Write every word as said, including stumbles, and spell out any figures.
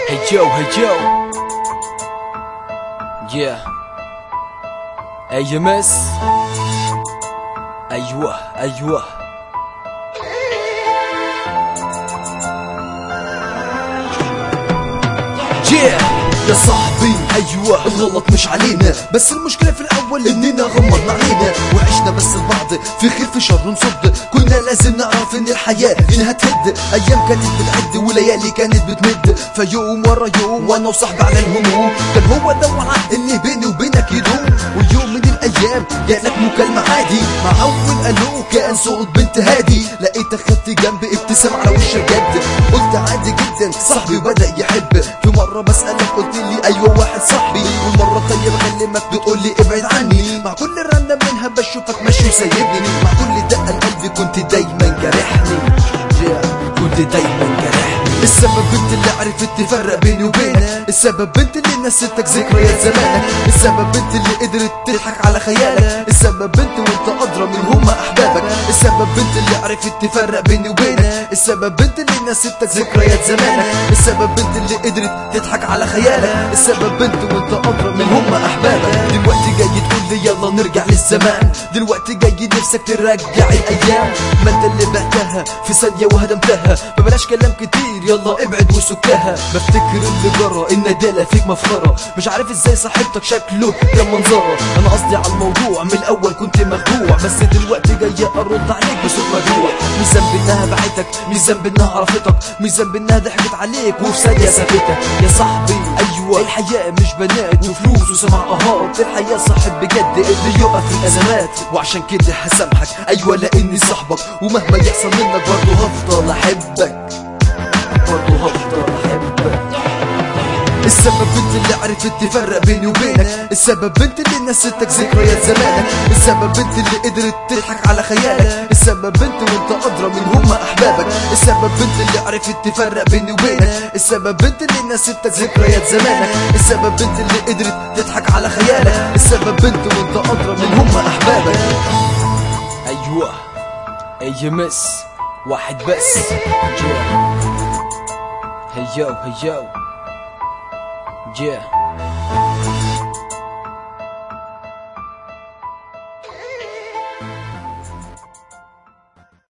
Hey yo, hey yo. Yeah. A M S. أيوه أيوه. Yeah. يا صاحبي ايوه الغلط مش علينا، بس المشكله في الاول اننا غمضنا علينا وعشنا بس البعض في خير في شر نصد. كنا لازم نعرف ان الحياه انها تهد، ايام كانت بتعد وليالي كانت بتمد، فيوم ورا يوم وانا وصاحبي على الهموم كان هو ده الوعد اللي بيني وبينك يدوم. ويوم من الايام جالك مكالمه عادي مع اول الو كان صوت بنت هادي، لقيتك خدت جنبي ابتسام على وشك جد، قلت عادي جدا صاحبي وبدا يحب. في مره بسالك قلت لي ايوه واحد صاحبي، والمره الطيبه بكلمك بتقول لي ابعد عني، مع كل رنه منها بشوفك ماشي وسايبني، مع كل دقه لقلبي كنت دايما جارحني، كنت دايما جارحني. السبب بنت اللي عرفت تفرق بيني وبينك، السبب بنت اللي نسيتك ذكريات زمانك، السبب بنت اللي قدرت تضحك على خيالك، السبب بنت وانت ادرى من هم احبابك، السبب بنت اللي عرفت تفرق بيني وبينك، السبب بنت اللي نسيتك ذكريات زمانك، السبب بنت اللي قدرت تضحك على خيالك، السبب بنت وانت ادرى من هم احبابك. دلوقتي جاي تقول لي يلا نرجع للزمان، دلوقتي جاي نفسك ترجع الايام، ما انت اللي بعتها في ثانيه وهدمتها، فبلاش كلام كتير يلا ابعد وسكها. بفتكر اللي جرى الندالة فيك مفخرة، مش عارف ازاي صاحبتك شكله كان منظره، انا قصدي على الموضوع من الاول كنت مخدوع، بس دلوقتي جاي ارد عليك بصوت مجروح. مش ذنب انها بعتك، مش ذنب انها عرفتك، مش ذنب انها ضحكت عليك وفي ثانيه سابتك. يا صاحبي ايوه الحياه مش بنات وفلوس وسمع اهات، الحياه صاحب بجد اللي يقف في الازمات، وعشان كده هسامحك ايوه لاني صاحبك، ومهما يحصل منك برضه هفضل احبك، برضه هفضل احبك. السبب بنت اللي عرفت تفرق بيني وبينك، السبب بنت اللي نسيتك ذكريات زمانك، السبب بنت اللي قدرت تضحك على خيالك، السبب بنت وانت ادرى من هم احبابك، السبب بنت اللي عرفت تفرق بيني وبينك، السبب بنت اللي نسيتك ذكريات زمانك، السبب بنت اللي قدرت تضحك على خيالك، السبب بنت وانت ادرى من هم احبابك. ايوه اي ام اس واحد بس. هيو هيو Yeah.